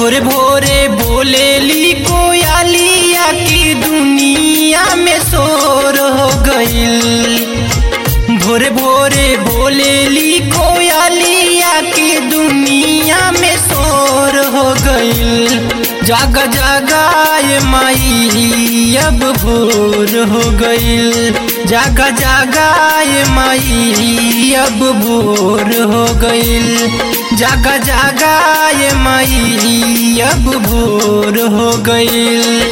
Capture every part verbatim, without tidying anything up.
भोरे भोरे बोलेली कोयलिया की दुनिया में शोर हो गईल। भोरे भोरे बोलेली कोयलिया की दुनिया में शोर हो गईल। जागा जागा ये माई अब भोर हो गईल। जागा जागा ये माई अब भोर हो गईल। जागा जागा ये माई अब भोर हो गईल।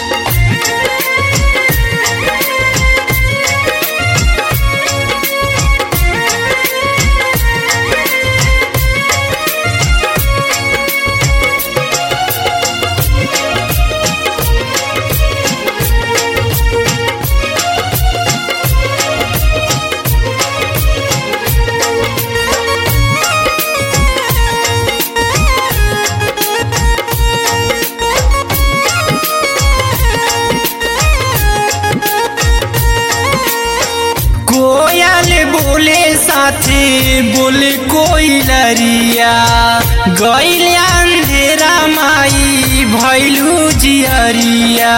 कोयल बोले साथे बोले कोयलरिया, गइल अंधेरा माई भइलू जियरिया।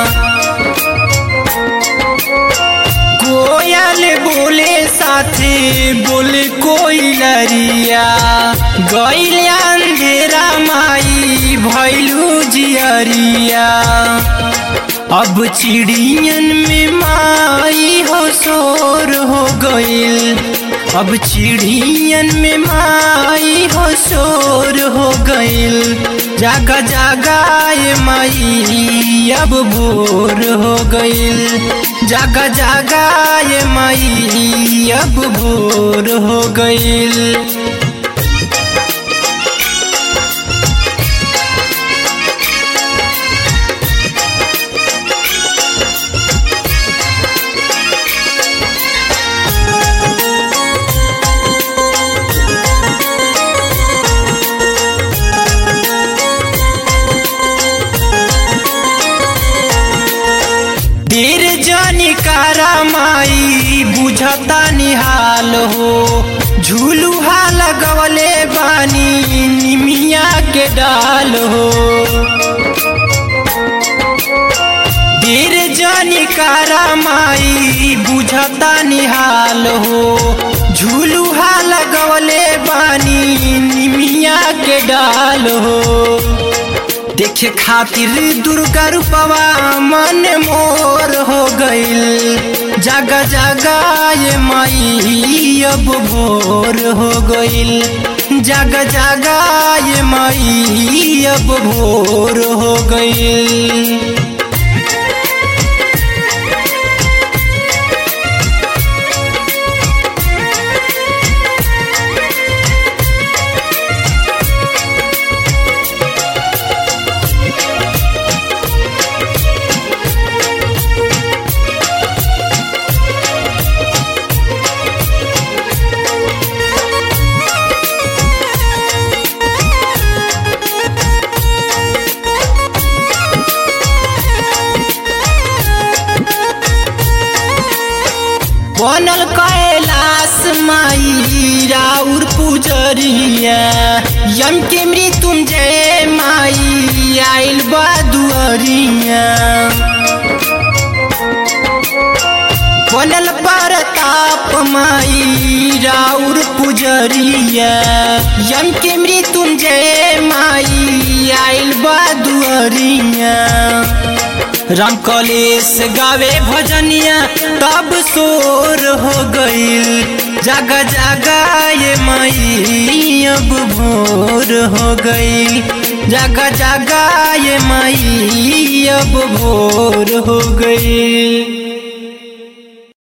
कोयल बोले साथे बोले कोयलरिया, गइल अंधेरा माई भइलू जियरिया। अब चिड़ियन में माई हो शोर हो गईल। अब चिड़ियन में माई हो शोर हो गईल। जागा जागा ये माई अब भोर हो गईल। जागा जागा ये माई अब भोर हो गईल। देर जानी कारा माई बुझता निहाल हो। झूलुहा लगवले बानी निमिया के डाल हो। देर जानी कारा माई बुझता निहाल हो। झूलुहा लगवले बानी निमिया के डाल हो। देखे खातिर दुर्गा रूपवा मन मोर हो गईल। जागा जागा ये माई अब भोर हो गईल। जागा जागा ये माई अब भोर हो गईल। बनल कैलाश माई राउर पुजरिया, यम के मृत्युंजय माई आइल बा दुअरिया। बनल परताप माई राउर पुजरिया, यम के मृत्युंजय माई आइल बा दुअरिया। राम कलेश गावे भजनिया तब शोर हो गईल। जागा जागा ये माई अब भोर हो गईल। जागा जागा ये माई अब भोर हो गईल।